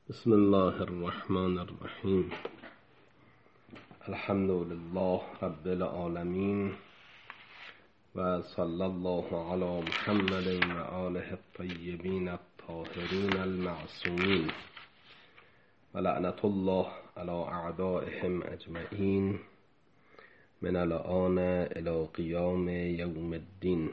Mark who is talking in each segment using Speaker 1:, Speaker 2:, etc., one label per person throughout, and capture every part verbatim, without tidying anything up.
Speaker 1: بسم الله الرحمن الرحیم. الحمد لله رب العالمین و صلی الله علی محمد و آله الطیبین الطاهرین المعصومین و لعنت الله علی اعدائهم اجمعین من الآن الی قیام یوم الدین.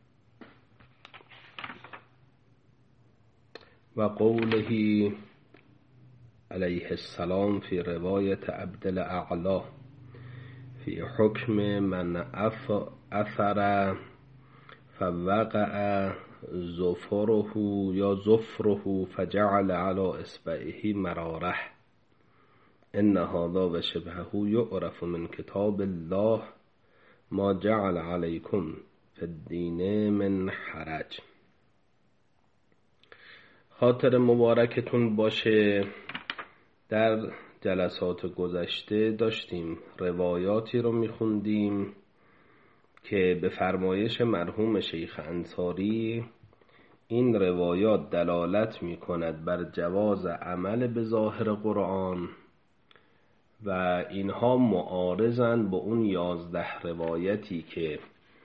Speaker 1: و قوله علیه السلام فی روایت عبدالاعلی فی حکم من اثر فوقع ظفره یا ظفره فجعل علی اصبعه مراره ان هذا و شبهه یعرف من کتاب الله ما جعل علیکم فی الدین من حرج. خاطر مبارکتون باشه. در جلسات گذشته داشتیم روایاتی رو میخوندیم که به فرمایش مرحوم شیخ انصاری این روایات دلالت میکند بر جواز عمل به ظاهر قرآن و اینها معارضند با اون یازده روایتی که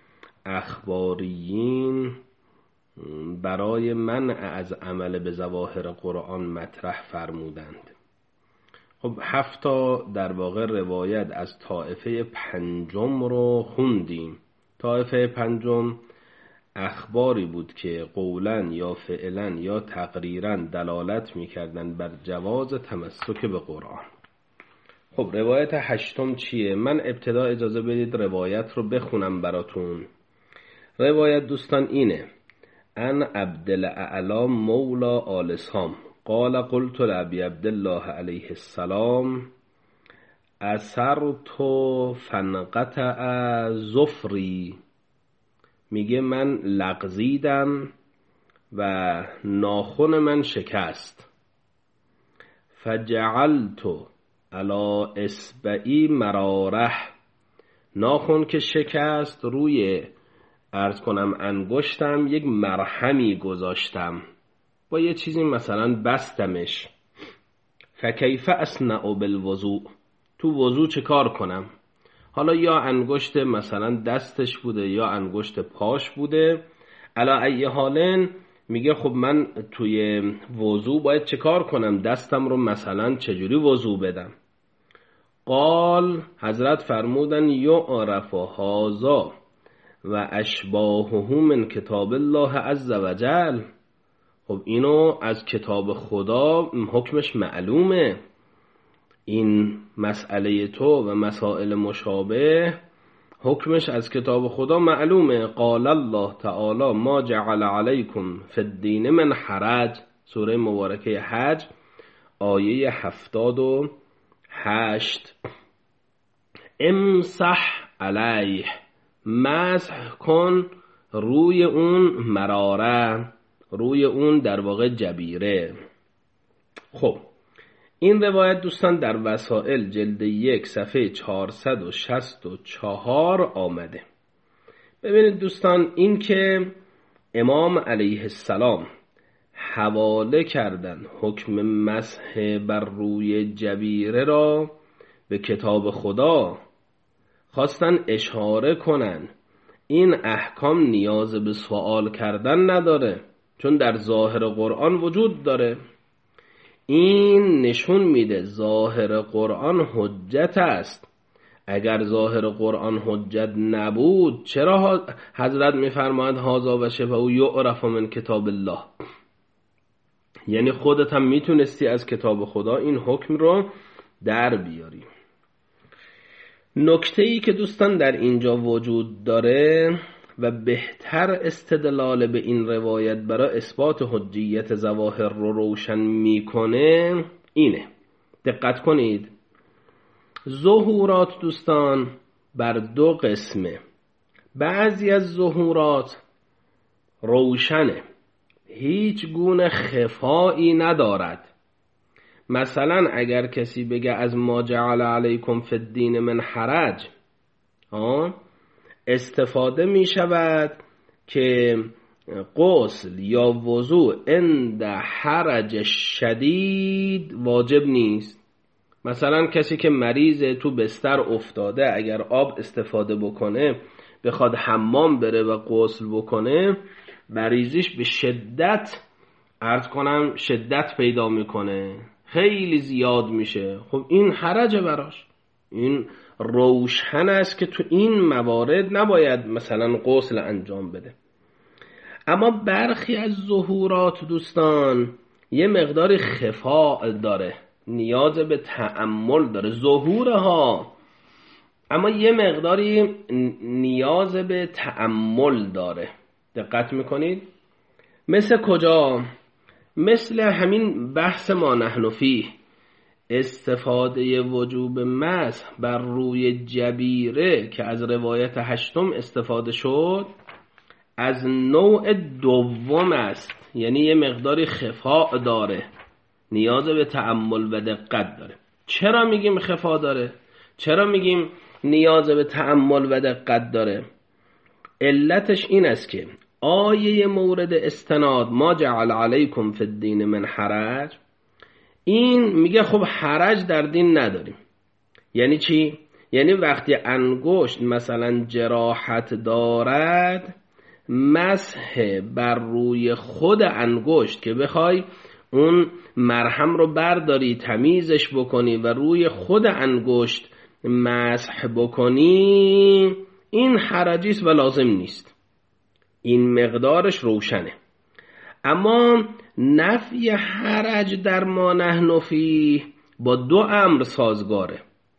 Speaker 1: اخباریین برای منع از عمل به ظواهر قرآن مطرح فرمودند. خب هفتا در واقع روایت از طائفه پنجم رو خوندیم. طائفه پنجم اخباری بود که قولاً یا فعلاً یا تقریراً دلالت می‌کردند بر جواز تمسک به قرآن. خب روایت هشتم چیه؟ من ابتدا اجازه بدید روایت رو بخونم براتون. روایت دوستان اینه: ان عبدالاعلی مولا آل سام قال قلت لابی عبدالله علیه السلام اثرت فانقطع ظفری. میگه من لغزیدم و ناخن من شکست. فجعلت علی اصبعی مراره. ناخن که شکست روی عرض کنم انگشتم یک مرهمی گذاشتم، با یه چیزی مثلا بستمش. فکیف اصنع بالوضوء. تو وضوع چه کار کنم؟ حالا یا انگشت مثلا دستش بوده یا انگشت پاش بوده. علا ای حالن میگه خب من توی وضوع باید چه کار کنم؟ دستم رو مثلا چجوری وضوع بدم؟ قال حضرت فرمودن یعرف هذا و اشباهه من کتاب الله عز وجل. خب اینو از کتاب خدا حکمش معلومه. این مسئله تو و مسائل مشابه حکمش از کتاب خدا معلومه. قال الله تعالی ما جعل علیکم فی الدین من حرج. سوره مبارکه حج آیه هفتاد و هشت. امسح علیه. مسح کن روی اون مراره، روی اون در واقع جبیره. خب این روایت دوستان در وسائل جلد یک صفحه چهارصد و شصت و چهار آمده. ببینید دوستان، این که امام علیه السلام حواله کردن حکم مسح بر روی جبیره را به کتاب خدا، خواستن اشاره کنن این احکام نیاز به سوال کردن نداره، چون در ظاهر قرآن وجود داره. این نشون میده ظاهر قرآن حجت است. اگر ظاهر قرآن حجت نبود چرا حضرت میفرماید هذا و شبهه یعرف من کتاب الله؟ یعنی خودت هم میتونستی از کتاب خدا این حکم رو در بیاری. نکته ای که دوستان در اینجا وجود داره و بهتر استدلال به این روایت برای اثبات حجیت ظواهر رو روشن میکنه اینه. دقت کنید، ظهورات دوستان بر دو قسمه. بعضی از ظهورات روشنه، هیچ گونه خفایی ندارد. مثلا اگر کسی بگه از ما جعل علیکم فی الدین من حرج، آه استفاده می شود که غسل یا وضوء عند حرج شدید واجب نیست. مثلا کسی که مریضه تو بستر افتاده، اگر آب استفاده بکنه بخواد حمام بره و غسل بکنه، مریضیش به شدت عرض کنم شدت پیدا میکنه، خیلی زیاد میشه. خب این حرجه براش، این روشن است که تو این موارد نباید مثلا غسل انجام بده. اما برخی از ظهورات دوستان یه مقدار خفاء داره، نیاز به تأمل داره، ظهورها، اما یه مقداری نیاز به تأمل داره. دقت میکنید؟ مثل کجا؟ مثل همین بحث ما نحن فیه، استفاده وجوب مسح بر روی جبیره که از روایت هشتم استفاده شد، از نوع دوم است، یعنی یه مقداری خفاء داره، نیاز به تأمل و دقت داره. چرا میگیم خفاء داره؟ چرا میگیم نیاز به تأمل و دقت داره؟ علتش این است که آیه مورد استناد ما جعل علیکم فی الدین من حرج، این میگه خب حرج در دین نداریم. یعنی چی؟ یعنی وقتی انگشت مثلا جراحت دارد، مسح بر روی خود انگشت که بخوای اون مرهم رو برداری تمیزش بکنی و روی خود انگشت مسح بکنی، این حرجیست و لازم نیست، این مقدارش روشنه. اما نفی حرج در ما نحن فیه با دو امر سازگاره،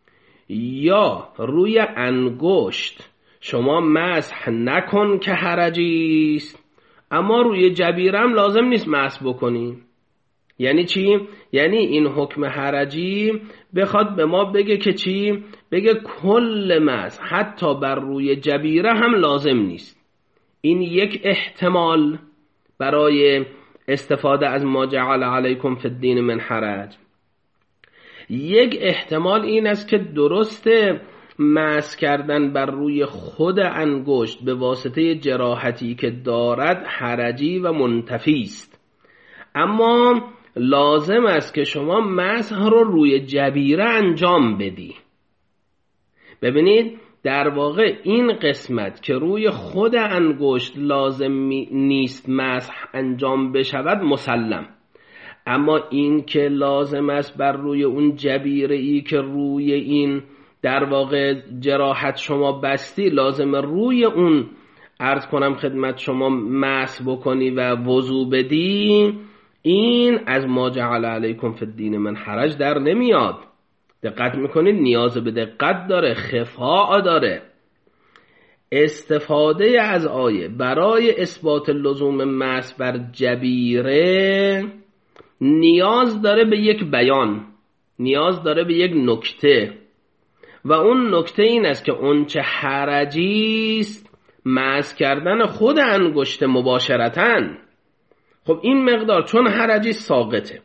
Speaker 1: یا روی انگشت شما مسح نکن که حرجیست، اما روی جبیرم لازم نیست مسح بکنی. یعنی چی؟ یعنی این حکم حرجی بخواد به ما بگه که چی؟ بگه کل مسح حتی بر روی جبیره هم لازم نیست. این یک احتمال برای استفاده از ما جعل علیکم فی الدین من حرج. یک احتمال این است که درسته مسح کردن بر روی خود انگشت به واسطه جراحتی که دارد حرجی و منتفی است، اما لازم است که شما مسح رو روی جبیره انجام بدی. ببینید در واقع این قسمت که روی خود انگشت لازم نیست مسح انجام بشود مسلم، اما این که لازم است بر روی اون جبیره ای که روی این در واقع جراحت شما بستی، لازم روی اون عرض کنم خدمت شما مسح بکنی و وضو بدی، این از ما جعل علیکم فی الدین من حرج در نمیاد. دقت میکنید؟ نیاز به دقت داره، خفاء داره. استفاده از آیه برای اثبات لزوم مسح بر جبیره نیاز داره به یک بیان، نیاز داره به یک نکته، و اون نکته این است که اون چه حرجیست مسح کردن خود انگشت مباشرتاً. خب این مقدار چون حرجی ساقطه.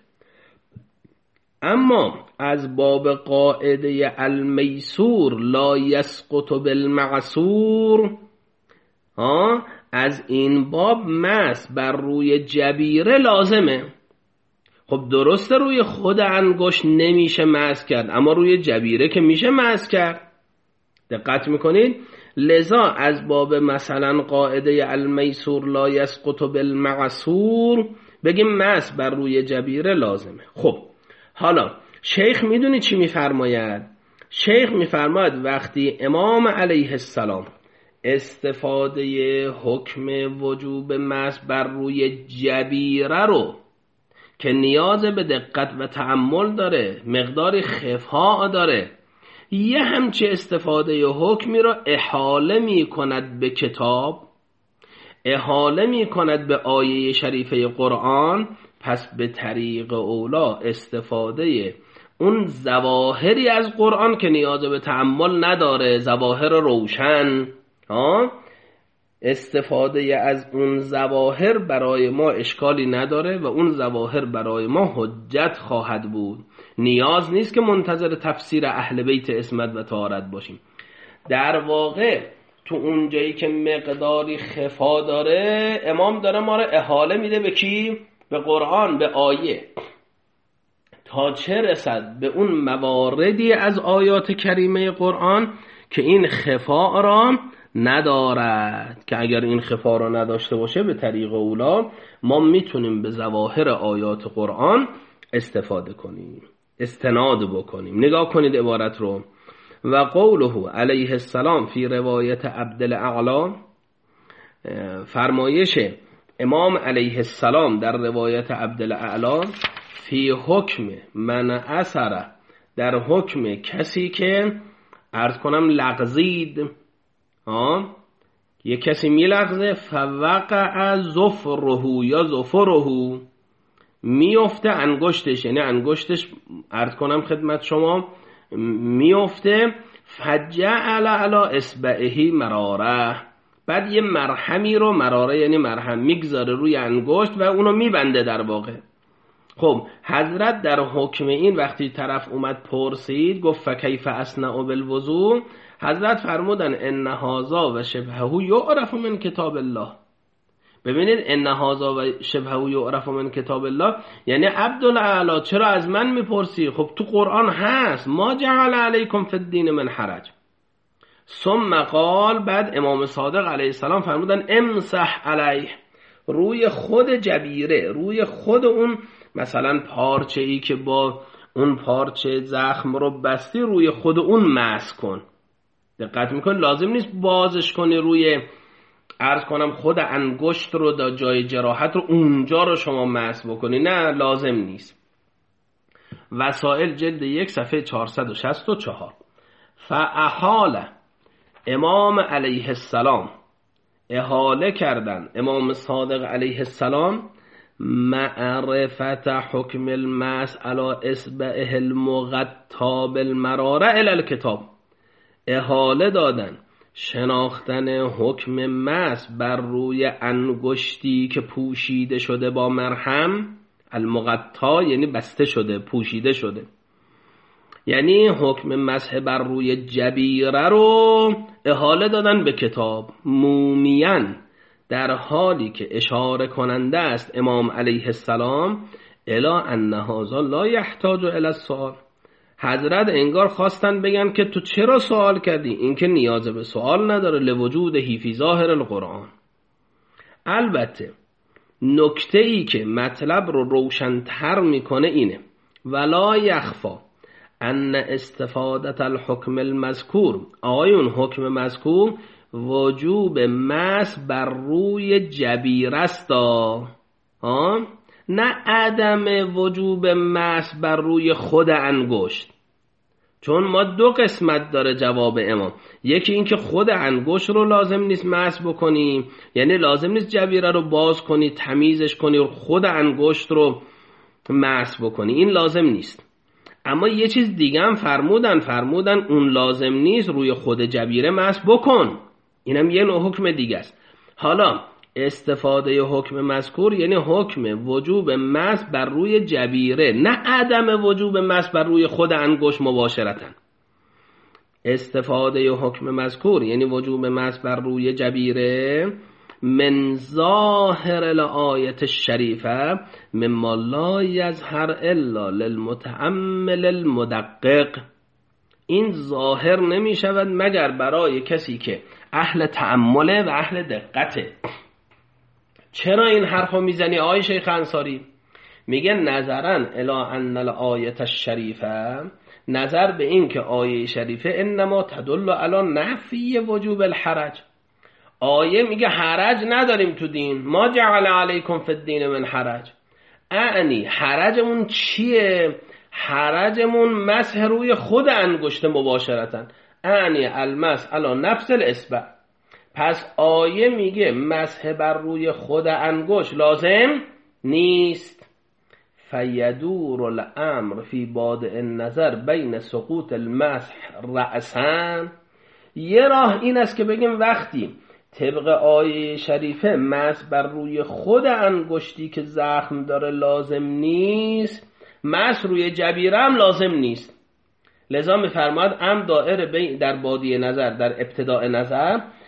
Speaker 1: اما از باب قاعده المیسور لا یسقط بالمعسور، ها، از این باب مسح بر روی جبیره لازمه. خب درسته روی خود انگشت نمیشه مسح کرد، اما روی جبیره که میشه مسح کرد. دقت میکنید؟ لذا از باب مثلا قاعده المیسور لا یسقط بالمعسور بگیم مسح بر روی جبیره لازمه. خب حالا شیخ میدونی چی میفرماید؟ شیخ میفرماید وقتی امام علیه السلام استفاده حکم وجوب مسح بر روی جبیره رو که نیاز به دقت و تأمل داره، مقدار خفاء داره، یه همچه استفاده حکمی رو احاله می کند به کتاب، احاله می کند به آیه شریفه قرآن، پس به طریق اولا استفاده اون ظواهری از قرآن که نیاز به تأمل نداره، ظواهر روشن، ها، استفاده از اون ظواهر برای ما اشکالی نداره و اون ظواهر برای ما حجت خواهد بود. نیاز نیست که منتظر تفسیر اهل بیت عصمت و طهارت باشیم. در واقع تو اون جایی که مقداری خفا داره امام داره ما رو احاله میده به کی؟ به قرآن، به آیه، تا چه رسد به اون مواردی از آیات کریمه قرآن که این خفا را ندارد، که اگر این خفا را نداشته باشه به طریق اولا ما میتونیم به ظواهر آیات قرآن استفاده کنیم، استناد بکنیم. نگاه کنید عبارت رو. و قوله علیه السلام فی روایت عبدالاعلی، فرمایش امام علیه السلام در روایت عبدالاعلی، فی حکم من اثر، در حکم کسی که عرض کنم لغزید، آه یه کسی می لغزه، فوقع ظفره یا ظفره، میفته انگشتش، یعنی انگشتش عرض کنم خدمت شما میفته، فجعل علی اصبعه مراره، بعد یه مرهمی رو، مراره یعنی مرهم، میگذاره روی انگشت و اونو میبنده در واقع. خب حضرت در حکم این وقتی طرف اومد پرسید گفت فکیف اصنع بالوضوء، حضرت فرمودن ان هذا و شبهه یعرف من کتاب الله. ببینید ان هذا و شبهه یعرف من کتاب الله، یعنی عبدالاعلی چرا از من میپرسی؟ خب تو قرآن هست، ما جعل علیکم فی الدین من حرج. ثم قال، بعد امام صادق علیه السلام فرمودن امسح علیه، روی خود جبیره، روی خود اون مثلا پارچه ای که با اون پارچه زخم رو بستی، روی خود اون مسح کن. دقت میکن، لازم نیست بازش کنی روی عرض کنم خود انگشت رو، دا جای جراحت رو اونجا رو شما مسح بکنی، نه لازم نیست. وسائل جلد یک صفحه چهارصد و شصت و چهار. فاحال امام علیه السلام، احاله کردن امام صادق علیه السلام، معرفت حکم المسح علی اصبعه المغطا بالمراره الی الکتاب، احاله دادن شناختن حکم مسح بر روی انگشتی که پوشیده شده با مرهم، المغطا یعنی بسته شده، پوشیده شده، یعنی حکم مسح بر روی جبیره رو احاله دادن به کتاب، مومیان، در حالی که اشاره کننده است امام علیه السلام الا ان هذا لا یحتاج الی السؤال. حضرت انگار خواستن بگن که تو چرا سوال کردی، این که نیاز به سوال نداره، لوجوده فی ظاهر القرآن. البته نکته ای که مطلب رو روشن‌تر میکنه اینه، ولا یخفا ان استفادت الحکم المذکور، آیون حکم مذکور وجوب مسح بر روی جبیره است، ها، نه عدم وجوب مسح بر روی خود انگشت. چون ما دو قسمت داره جواب امام، یکی این که خود انگشت رو لازم نیست مسح بکنیم، یعنی لازم نیست جبیره رو باز کنی تمیزش کنی و خود انگشت رو مسح بکنی، این لازم نیست. اما یه چیز دیگه هم فرمودن، فرمودن اون لازم نیست روی خود جبیره مسح بکن، اینم یه نوع حکم دیگه است. حالا استفاده حکم مذکور یعنی حکم وجوب مسح بر روی جبیره، نه عدم وجوب مسح بر روی خود انگشت مباشرتا. استفاده حکم مذکور یعنی وجوب مسح بر روی جبیره من ظاهر الآیت الشریفه مما لا یظهر الا للمتأمل المدقق، این ظاهر نمی شود مگر برای کسی که اهل تأمله و اهل دقته. چرا این حرفو میزنی آی شیخ انصاری؟ میگه نظرن الی ان الآیت الشریفه، نظر به این که آیه شریفه انما تدل علی نفی وجوب الحرج، آیه میگه حرج نداریم تو دین، ما جعل علیکم فی الدین من حرج. اعنی حرجمون چیه؟ حرجمون مسح روی خود انگشت مباشرتا، اعنی المسح علی نفس الاصبع. پس آیه میگه مسح بر روی خود انگشت لازم نیست. فیدور الامر فی بادئ النظر بین سقوط المسح رأسا، یه راه این است که بگیم وقتی طبق آیه شریفه مسح بر روی خود انگشتی که زخم داره لازم نیست، مسح روی جبیره هم لازم نیست. لذا میفرماد ام دائره در بادی نظر، در ابتداء نظر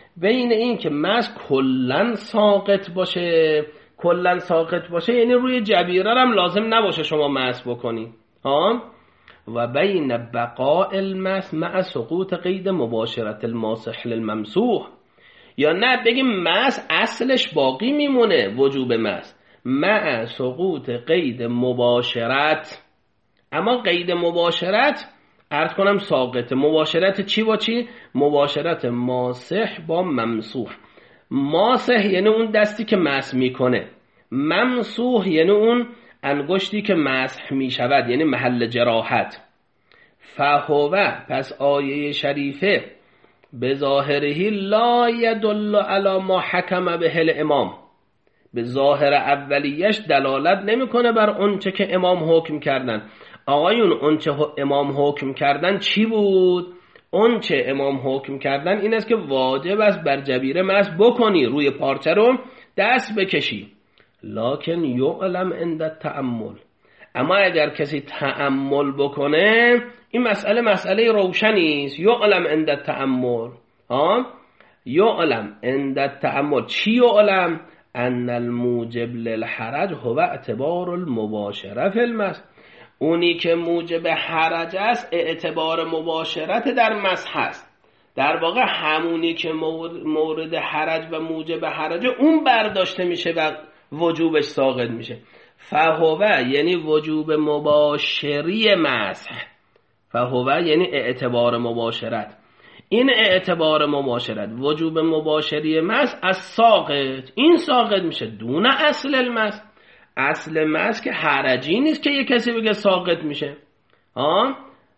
Speaker 1: بین این که مس کلن ساقط باشه، کلن ساقط باشه یعنی روی جبیره هم لازم نباشه شما مس بکنی ها، و بین بقاء المس مع سقوط قید مباشرت الماسح للممسوح، یا نه بگیم مس اصلش باقی میمونه وجوب مس مع سقوط قید مباشرت، اما قید مباشرت عرض کنم ساقطه. مباشرت چی با چی؟ مباشرت ماسح با ممسوح. ماسح یعنی اون دستی که مسح میکنه، ممسوح یعنی اون انگشتی که مسح میشود، یعنی محل جراحت. فهوه، پس آیه شریفه به ظاهره لا یدل علی ما حکم به الامام، به ظاهر اولیش دلالت نمیکنه بر اونچه که امام حکم کردن. آقایون اونچه امام حکم کردن چی بود؟ اونچه امام حکم کردن این است که واجب است بر جبیره مسح بکنی، روی پارچه رو دست بکشی. لکن یعلم عند التأمل، اما اگر کسی تأمل بکنه این مسئله مسئله روشنی است. یعلم عند التأمل، ها یعلم عند التأمل. چی یعلم؟ ان الموجب للحرج هو اعتبار المباشره فی المسح، اونی که موجب حرج است اعتبار مباشرت در مسح است. در واقع همونی که مورد حرج و موجب حرج اون برداشته میشه و وجوبش ساقط میشه. فهوه یعنی وجوب مباشری مسح، فهوه یعنی اعتبار مباشرت. این اعتبار مباشرت وجوب مباشری مسح از ساقط، این ساقط میشه دون اصل المسح. اصل مسح که حرجی نیست که یک کسی بگه ساقط میشه. ها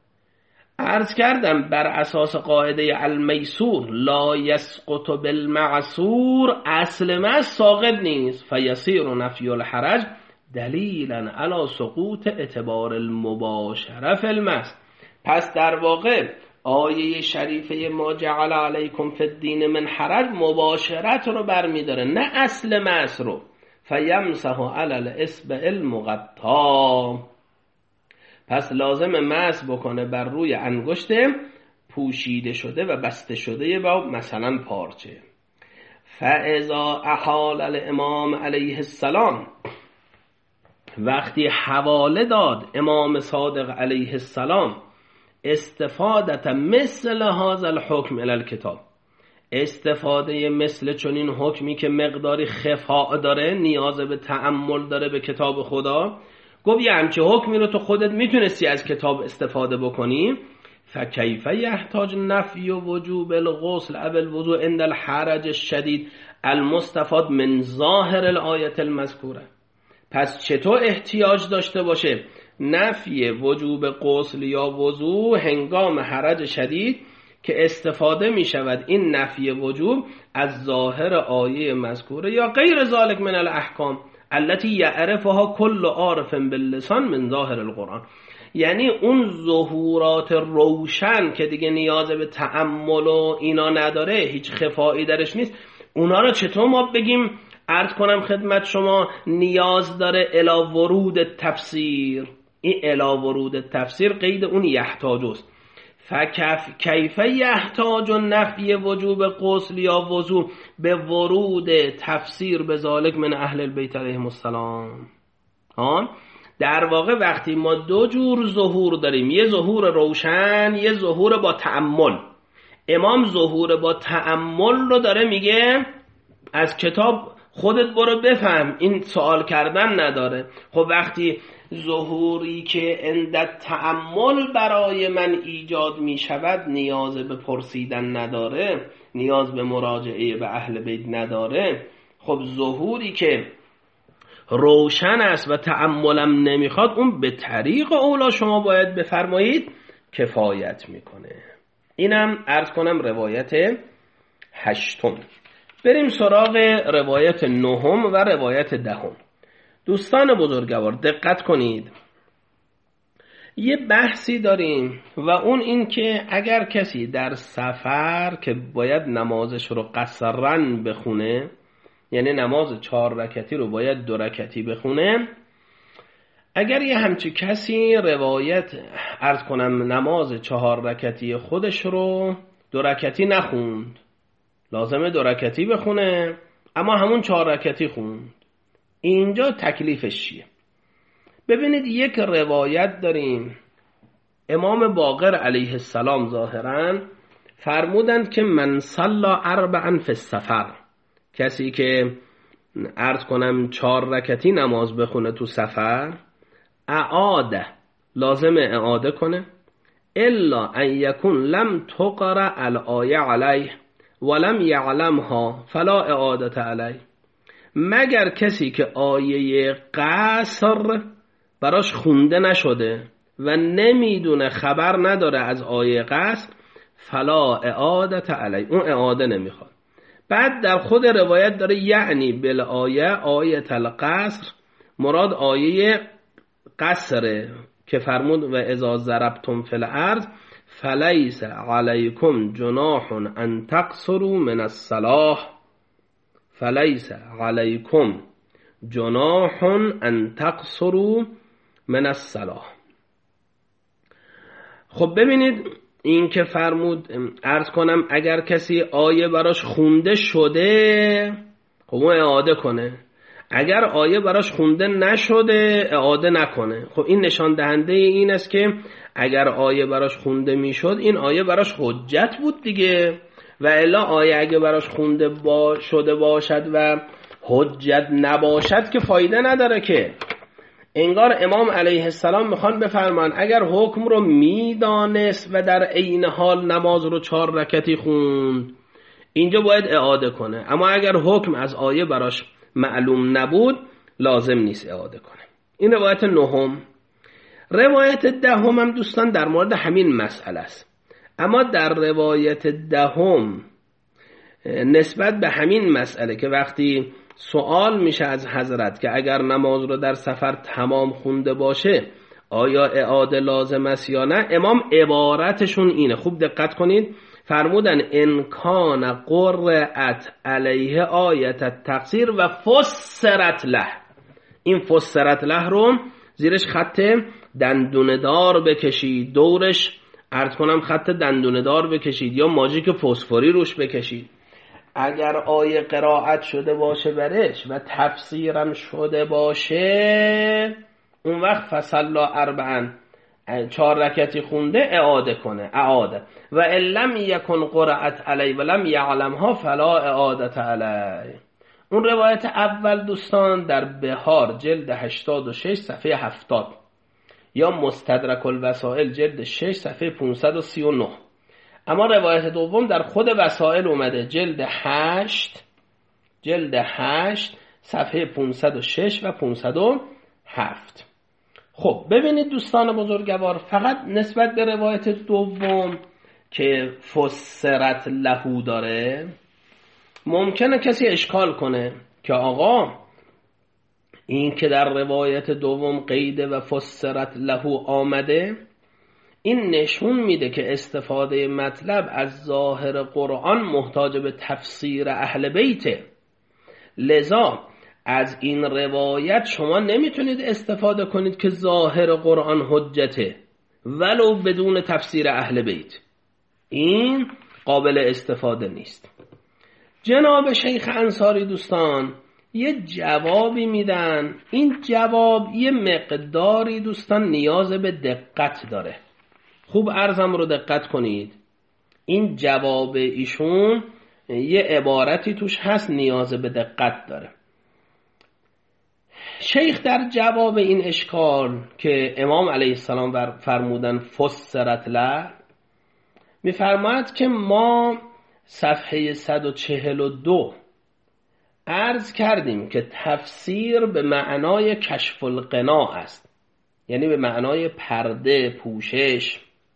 Speaker 1: عرض کردم بر اساس قاعده المیسور لا یسقط بالمعسور، اصل مسح ساقط نیست. فیصیر نفی الحرج دلیلا علی سقوط اعتبار المباشره فی المسح. پس در واقع آیه شریفه ما جعل علیکم فی الدین من حرج مباشرت رو برمیداره، نه اصل مسح رو. فیمسح علی الاصبع المقطع، پس لازم مسح بکنه بر روی انگشت پوشیده شده و بسته شده با مثلا پارچه. فاذا احال الامام علیه السلام، وقتی حواله داد امام صادق علیه السلام استفادت مثل هذا الحکم الی الکتاب، استفاده مثل چنین حکمی که مقداری خفاء داره، نیاز به تأمل داره به کتاب خدا، گفت یه همچه حکمی رو تو خودت میتونستی از کتاب استفاده بکنی. فکیف یحتاج نفی وجوب الغسل او الوضوء عند الحرج الشدید المستفاد من ظاهر الآیه المذکوره، پس چطور احتیاج داشته باشه نفی وجوب غسل یا وضوء هنگام حرج شدید که استفاده می شود این نفی وجوب از ظاهر آیه مذکوره یا غیر ذالک من الاحکام التي یعرفها کل عارف باللسان من ظاهر القرآن. یعنی اون ظهورات روشن که دیگه نیاز به تأمل و اینا نداره، هیچ خفایی درش نیست، اونا رو چطور ما بگیم عرض کنم خدمت شما نیاز داره الی ورود تفسیر؟ این الی ورود تفسیر قید اون یحتاج است. فکف کیف یحتاج نفی وجوب غسل یا وضو به ورود تفسیر به ذالک من اهل البیت علیهم السلام. ها در واقع وقتی ما دو جور ظهور داریم، یه ظهور روشن، یه ظهور با تأمل. امام ظهور با تأمل رو داره میگه از کتاب خودت برو بفهم، این سوال کردن نداره. خب وقتی ظهوری که عند تأمل برای من ایجاد می شود نیاز به پرسیدن نداره، نیاز به مراجعه به اهل بیت نداره، خب ظهوری که روشن است و تأملم نمیخواد اون به طریق اولا شما باید بفرمایید کفایت میکنه. اینم عرض کنم روایت هشتم. بریم سراغ روایت نهم و روایت دهم. دوستان بزرگوار دقت کنید، یه بحثی داریم و اون این که اگر کسی در سفر که باید نمازش رو قصرن بخونه، یعنی نماز چهار رکعتی رو باید دو رکعتی بخونه، اگر یه همچی کسی روایت عرض کنم نماز چهار رکعتی خودش رو دو رکعتی نخوند، لازمه دو رکعتی بخونه اما همون چهار رکعتی خوند. اینجا تکلیفش چیه؟ ببینید یک روایت داریم امام باقر علیه السلام ظاهراً فرمودند که من صلی اربعا فی السفر، کسی که عرض کنم چهار رکعتی نماز بخونه تو سفر، اعاده لازم اعاده کنه، الا ان یکون لم تقرأ الآیه علیه ولم یعلمها فلا اعادت علیه، مگر کسی که آیه قصر براش خونده نشده و نمیدونه، خبر نداره از آیه قصر، فلا اعادت علیه، اون اعاده نمیخواد. بعد در خود روایت داره یعنی بالآیه آیه القصر، مراد آیه قصره که فرمود و اذا ضربتم فی الارض فلیس علیکم جناح ان تقصروا من الصلاة، فلیس علیکم جناح ان تقصروا من الصلاة. خب ببینید این که فرمود عرض کنم اگر کسی آیه براش خونده شده خب اون اعاده کنه، اگر آیه براش خونده نشده اعاده نکنه. خب این نشان دهنده این است که اگر آیه براش خونده میشد این آیه براش حجت بود دیگه، و الا آیه اگه براش خونده با شده باشد و حجت نباشد که فایده نداره که. انگار امام علیه السلام میخوان بفرمان اگر حکم رو میدانست و در عین حال نماز رو چهار رکعتی خوند اینجا باید اعاده کنه، اما اگر حکم از آیه براش معلوم نبود لازم نیست اعاده کنه. این روایت نهم. روایت دهم هم دوستان در مورد همین مسئله است، اما در روایت دهم نسبت به همین مسئله که وقتی سوال میشه از حضرت که اگر نماز رو در سفر تمام خونده باشه آیا اعاده لازم است یا نه، امام عبارتشون اینه، خوب دقت کنید، فرمودن ان کان قرأت علیه آیت التقصیر و فسرت له. این فسرت له رو زیرش خط دندونه دار بکشید، دورش عرض کنم خط دندونه دار بکشید یا ماژیک فسفوری روش بکشید. اگر آیه قرائت شده باشه برش و تفسیرم شده باشه اون وقت فصلا اربعا چهار رکعتی خونده اعاده کنه، اعاده و لم یکن قرأت علی و لم یعلمها فلا اعادت علی. اون روایت اول دوستان در بهار جلد هشتاد و شش صفحه هفتاد یا مستدرک الوسائل جلد شش صفحه پانصد و سی و نه. اما روایت دوم در خود وسائل اومده جلد هشت جلد هشت صفحه پانصد و شش و پانصد و هفت. خب ببینید دوستان بزرگوار، فقط نسبت به روایت دوم که فسرت لهو داره ممکنه کسی اشکال کنه که آقا این که در روایت دوم قید و فسرت لهو آمده این نشون میده که استفاده مطلب از ظاهر قرآن محتاج به تفسیر اهل بیته، لذا از این روایت شما نمیتونید استفاده کنید که ظاهر قرآن حجته ولو بدون تفسیر اهل بیت، این قابل استفاده نیست. جناب شیخ انصاری دوستان یه جوابی میدن، این جواب یه مقداری دوستان نیاز به دقت داره، خوب عرضم رو دقت کنید. این جواب ایشون یه عبارتی توش هست نیاز به دقت داره. شیخ در جواب این اشکال که امام علیه السلام فرمودن فسرت له میفرماید که ما صفحه صد و چهل و دو عرض کردیم که تفسیر به معنای کشف القنا است، یعنی به معنای پرده، پوشش،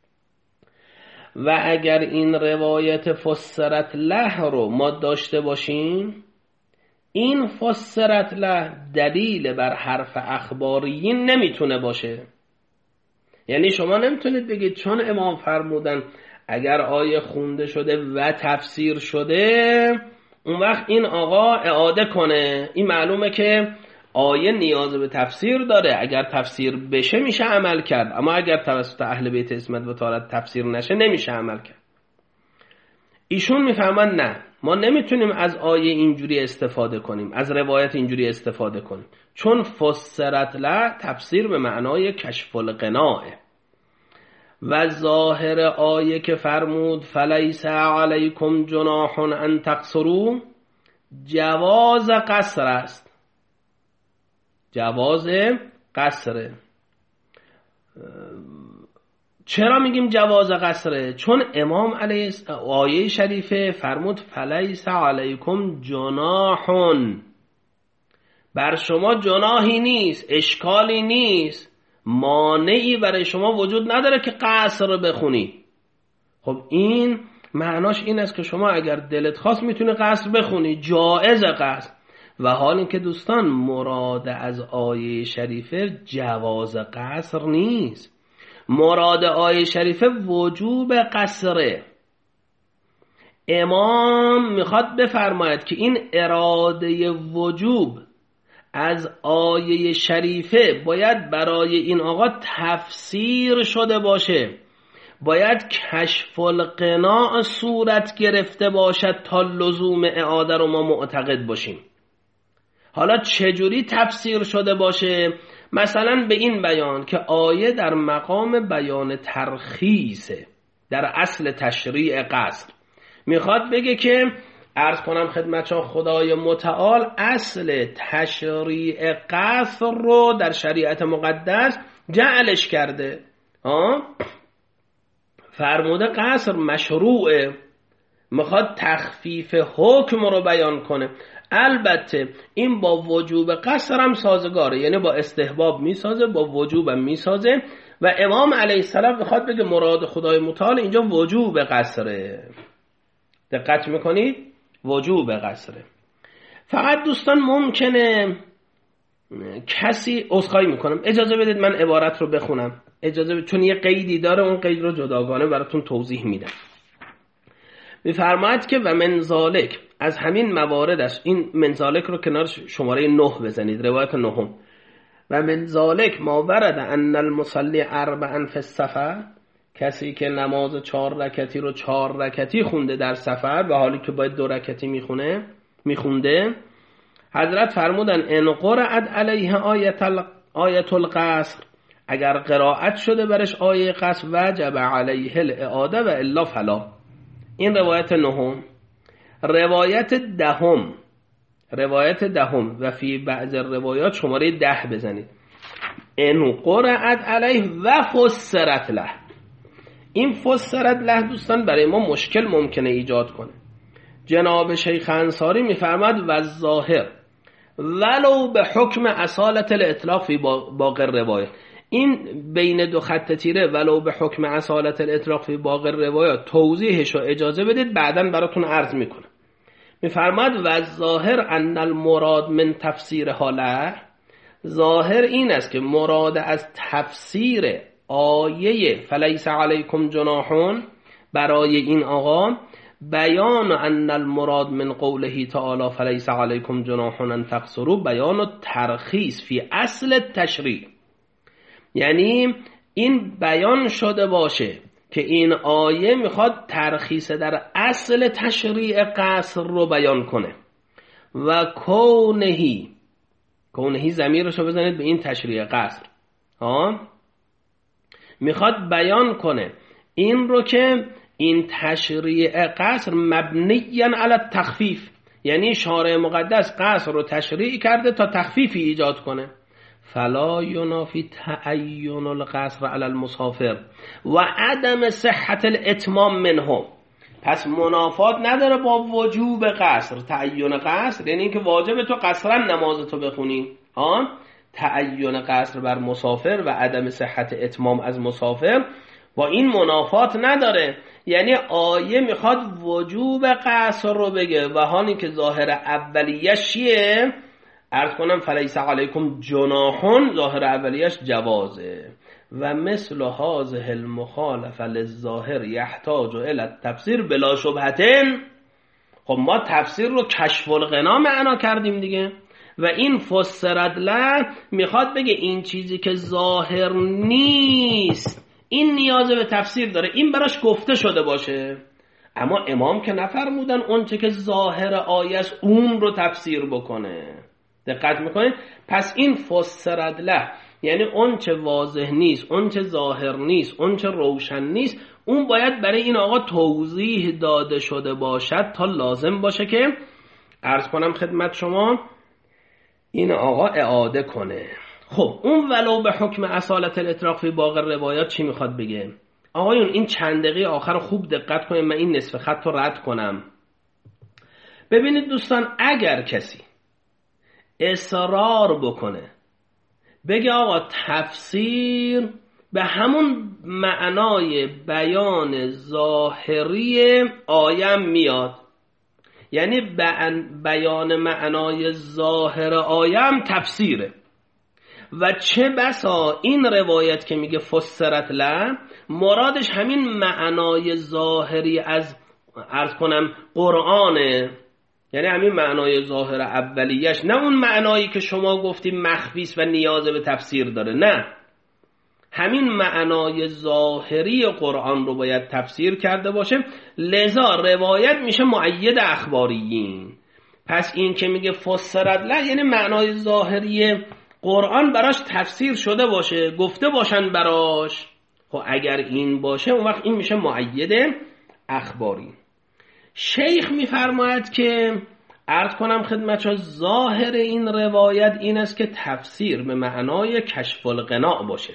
Speaker 1: و اگر این روایت فسرت له رو ما داشته باشیم این فسرت له دلیل بر حرف اخباریین نمیتونه باشه. یعنی شما نمیتونید بگید چون امام فرمودن اگر آیه خونده شده و تفسیر شده اون وقت این آقا اعاده کنه. این معلومه که آیه نیاز به تفسیر داره، اگر تفسیر بشه میشه عمل کرد، اما اگر توسط اهل بیت عصمت و طهارت تفسیر نشه نمیشه عمل کرد. ایشون میفهمن نه، ما نمیتونیم از آیه اینجوری استفاده کنیم، از روایت اینجوری استفاده کنیم، چون فسرت له تفسیر به معنای کشف القناع و ظاهر آیه که فرمود فلیس علیکم جناح ان تقصروا جواز قصر است، جواز قصره. چرا میگیم جواز قصره؟ چون امام علیه آیه شریفه فرمود فلیس علیکم جناح، بر شما جناحی نیست، اشکالی نیست، مانعی برای شما وجود نداره که قصر رو بخونی. خب این معناش این است که شما اگر دلت خواست میتونی قصر بخونی، جائز قصر. و حال این که دوستان مراد از آیه شریفه جواز قصر نیست، مراد آیه شریفه وجوب قصره. امام میخواد بفرماید که این اراده وجوب از آیه شریفه باید برای این آقا تفسیر شده باشه، باید کشف القناع صورت گرفته باشد تا لزوم اعاده رو ما معتقد باشیم. حالا چجوری تفسیر شده باشه؟ مثلا به این بیان که آیه در مقام بیان ترخیصه، در اصل تشریع قصر میخواد بگه که عرض کنم خدمتشان خدای متعال اصل تشریع قصر رو در شریعت مقدس جعلش کرده. ها فرموده قصر مشروعه، میخواد تخفیف حکم رو بیان کنه. البته این با وجوب قصر هم سازگاره، یعنی با استحباب میسازه، با وجوب هم میسازه. و امام علیه السلام میخواد بگه مراد خدای متعال اینجا وجوب قصره. دقت میکنید؟ وجوب قصره. فقط دوستان ممکنه کسی، عذرخواهی میکنم اجازه بدید من عبارت رو بخونم، اجازه بدید، چون یه قیدی داره، اون قید رو جداگانه براتون توضیح میدم. میفرماید که و من ذالک، از همین موارد است. این من ذالک رو کنار شماره نه بزنید، روایت نهم. و من ذالک ما ورد ان المصلی اربعا فی السفر، کسی که نماز چهار رکعتی رو چهار رکعتی خونده در سفر و حالی که باید دو رکعتی میخونه میخونده، حضرت فرمودن ان قرأت علیه آیت آیت القصر، اگر قرائت شده برش آیه قصر وجب علیه الاعاده و الا فلا. این روایت نهم. روایت دهم، روایت دهم و فی بعض روایات شماره ده بزنید، ان قرأت علیه و فسرت له. این فسرت له دوستان برای ما مشکل ممکنه ایجاد کنه. جناب شیخ انصاری میفرماد و ظاهر ولو به حکم اصالت الاطلاق فی باقی روایات. این بین دو خط تیره ولو به حکم اصالت الاطلاق فی باقی روایات توضیحش رو اجازه بدید بعداً براتون عرض میکنم. میفرماد و ظاهر ان المراد من تفسیر حاله، ظاهر این است که مراد از تفسیر آیه فلیس علیکم جناحون برای این آقا بیان ان المراد من قوله تعالی فلیس علیکم جناحون ان تقصروا، بیان ترخیص فی اصل تشریع، یعنی این بیان شده باشه که این آیه میخواد ترخیص در اصل تشریع قصر رو بیان کنه. و کونهی، کونهی ضمیرش رو بزنید به این تشریع قصر، ها میخواد بیان کنه این رو که این تشریع قصر مبنیاً علی التخفیف، یعنی شارع مقدس قصر رو تشریع کرده تا تخفیفی ایجاد کنه. فلا ینافی تعین القصر علی المسافر و عدم صحت الاتمام منهم، پس منافات نداره با وجوب قصر. تعین قصر یعنی اینکه واجب تو قصرا نمازتو بخونی، ها تعین قصر بر مسافر و عدم صحت اتمام از مسافر با این منافات نداره. یعنی آیه میخواد وجوب قصر رو بگه و حالی که ظاهر اولیش چیه؟ عرض کنم فلیس علیکم جناحون، ظاهر اولیش جوازه. و مثل هذه المخالفه للظاهر یحتاج الی التفسیر بلا شبهتن. خب ما تفسیر رو کشف الغنا معنا کردیم دیگه، و این فسرت له میخواد بگه این چیزی که ظاهر نیست این نیاز به تفسیر داره، این براش گفته شده باشه. اما امام که نفرمودن اون چه که ظاهر آیه است اون رو تفسیر بکنه. دقت میکنید؟ پس این فسرت له یعنی اون چه واضح نیست، اون چه ظاهر نیست، اون چه روشن نیست، اون باید برای این آقا توضیح داده شده باشد تا لازم باشه که عرض کنم خدمت شما این آقا اعاده کنه. خب اون ولو به حکم اصالت الاطلاق فی باقی روایات چی میخواد بگه؟ آقایون این چند دقیقه آخر خوب دقت کنید، من این نصف خط رو رد کنم. ببینید دوستان، اگر کسی اصرار بکنه بگه آقا تفسیر به همون معنای بیان ظاهری آیه میاد، یعنی بیان معنای ظاهر آیه هم تفسیره، و چه بسا این روایت که میگه فسرت له مرادش همین معنای ظاهری از عرض کنم قرآنه، یعنی همین معنای ظاهر اولیش، نه اون معنایی که شما گفتی مخفیست و نیاز به تفسیر داره، نه، همین معنای ظاهری قرآن رو باید تفسیر کرده باشه. لذا روایت میشه مؤید اخباریین. پس این که میگه فسرت له یعنی معنای ظاهری قرآن براش تفسیر شده باشه، گفته باشن براش. خب اگر این باشه اون وقت این میشه مؤید اخباری. شیخ میفرماید که عرض کنم خدمتشون ظاهر این روایت این است که تفسیر به معنای کشف القناع باشه،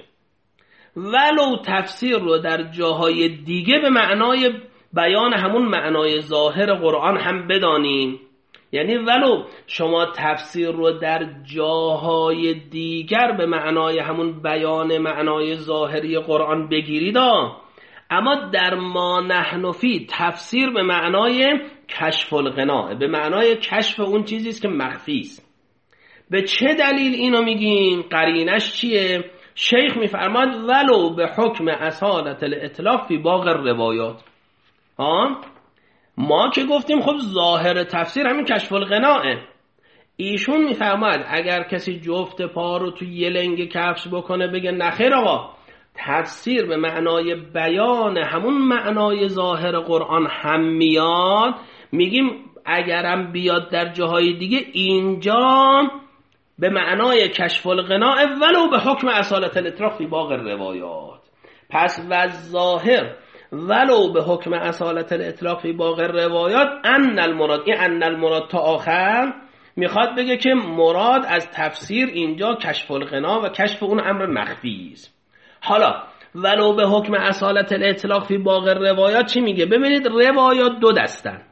Speaker 1: ولو تفسیر رو در جاهای دیگه به معنای بیان همون معنای ظاهر قرآن هم بدانیم. یعنی ولو شما تفسیر رو در جاهای دیگر به معنای همون بیان معنای ظاهری قرآن بگیرید، اما در ما نحن فی تفسیر به معنای کشف القناع، به معنای کشف اون چیزی است که مخفی است. به چه دلیل اینو میگیم؟ قرینش چیه؟ شیخ میفرماد ولو به حکم اصالت الاطلاق فی باقی روایات. ها ما که گفتیم خب ظاهر تفسیر همین کشف القناعه. ایشون میفرماد اگر کسی جفت پا رو تو یه لنگ کفش بکنه بگه نخیر آقا تفسیر به معنای بیان همون معنای ظاهر قرآن هم میاد، میگیم اگرم بیاد در جاهای دیگه اینجا به معنای کشف القناع ولو به حکم اصالت الاطلاق فی باقی روایات. پس و ظاهر ولو به حکم اصالت الاطلاق فی باقی روایات ان المراد، این ان المراد تا آخر میخواد بگه که مراد از تفسیر اینجا کشف القناع و کشف اون امر مخفی است. حالا ولو به حکم اصالت الاطلاق فی باقی روایات چی میگه؟ ببینید روایات دو دستن،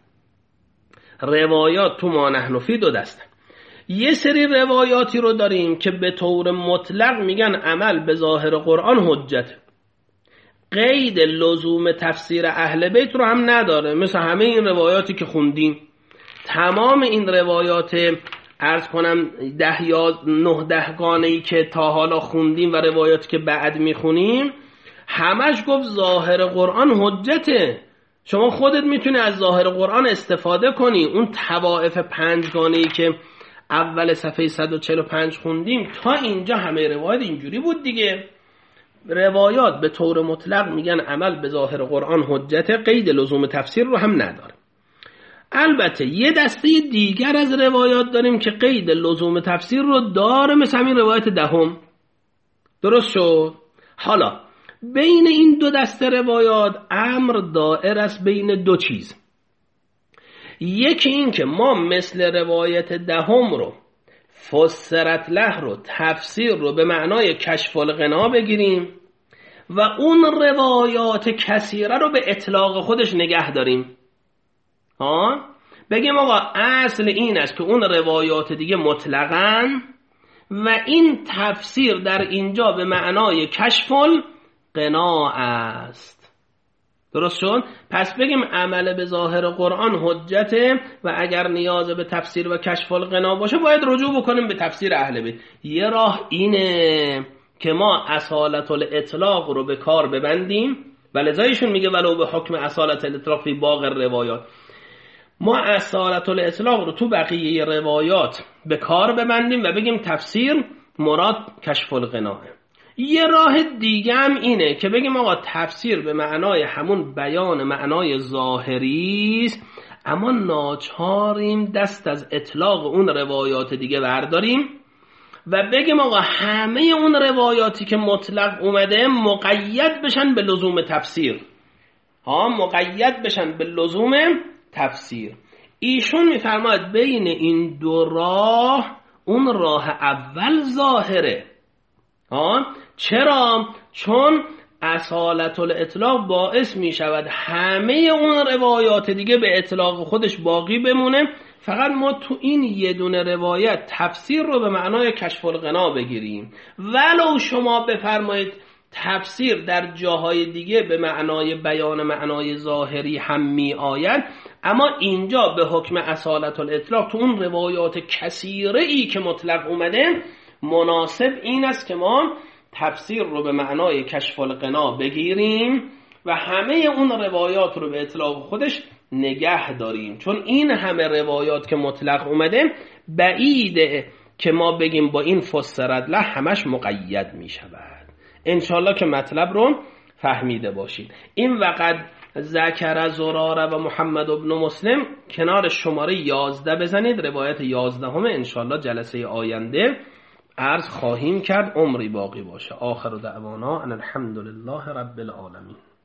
Speaker 1: روایات تو ما نحن فی دو دستن. یه سری روایاتی رو داریم که به طور مطلق میگن عمل به ظاهر قرآن حجت، قید لزوم تفسیر اهل بیت رو هم نداره، مثل همه این روایاتی که خوندیم. تمام این روایات عرض کنم ده یا نه دهگانه‌ای که تا حالا خوندیم و روایاتی که بعد میخونیم همش گفت ظاهر قرآن حجته، شما خودت میتونی از ظاهر قرآن استفاده کنی. اون طوائف پنجگانه‌ای که اول صفحه صد و چهل و پنج خوندیم تا اینجا همه روایات اینجوری بود دیگه. روایات به طور مطلق میگن عمل به ظاهر قرآن حجت، قید لزوم تفسیر رو هم نداره. البته یه دسته دیگر از روایات داریم که قید لزوم تفسیر رو داره، مثل همین روایت دهم. درست شد؟ حالا بین این دو دسته روایات امر دائر است بین دو چیز. یکی این که ما مثل روایت دهم رو فسرت له رو تفسیر رو به معنای کشف القناع بگیریم و اون روایات کثیره رو به اطلاق خودش نگه داریم. ها بگیم آقا اصل این است که اون روایات دیگه مطلقاً و این تفسیر در اینجا به معنای کشف القناع است. درست شد؟ پس بگیم عمل به ظاهر قرآن حجته و اگر نیاز به تفسیر و کشف القناع باشه باید رجوع بکنیم به تفسیر اهل بیت. یه راه اینه که ما اصالت الاطلاق رو به کار ببندیم و لذایشون میگه ولو به حکم اصالت الاطلاق فی باقی روایات. ما اصالت الاطلاق رو تو بقیه روایات به کار ببندیم و بگیم تفسیر مراد کشف القناعه. یه راه دیگه هم اینه که بگیم آقا تفسیر به معنای همون بیان معنای ظاهری است، اما ناچاریم دست از اطلاق اون روایات دیگه برداریم و بگیم آقا همه اون روایاتی که مطلق اومده مقید بشن به لزوم تفسیر، ها مقید بشن به لزوم تفسیر. ایشون میفرماید بین این دو راه اون راه اول ظاهره. ها چرا؟ چون اصالت الاطلاق باعث می شود همه اون روایات دیگه به اطلاق خودش باقی بمونه، فقط ما تو این یه دونه روایت تفسیر رو به معنای کشف الغنا بگیریم. ولو شما بفرمایید تفسیر در جاهای دیگه به معنای بیان معنای ظاهری هم می آید، اما اینجا به حکم اصالت الاطلاق تو اون روایات کثیره ای که مطلق اومده مناسب این است که ما تفسیر رو به معنای کشف الغنا بگیریم و همه اون روایات رو به اطلاق خودش نگه داریم، چون این همه روایات که مطلق اومده بعیده که ما بگیم با این فسرت له همش مقید می شود. انشالله که مطلب رو فهمیده باشید. این وقت ذکر زراره و محمد ابن مسلم کنار شماره یازده بزنید، روایت یازده همه انشالله جلسه آینده عرض خواهیم کرد، عمری باقی باشه. آخر دعوانا ان الحمد لله رب العالمین.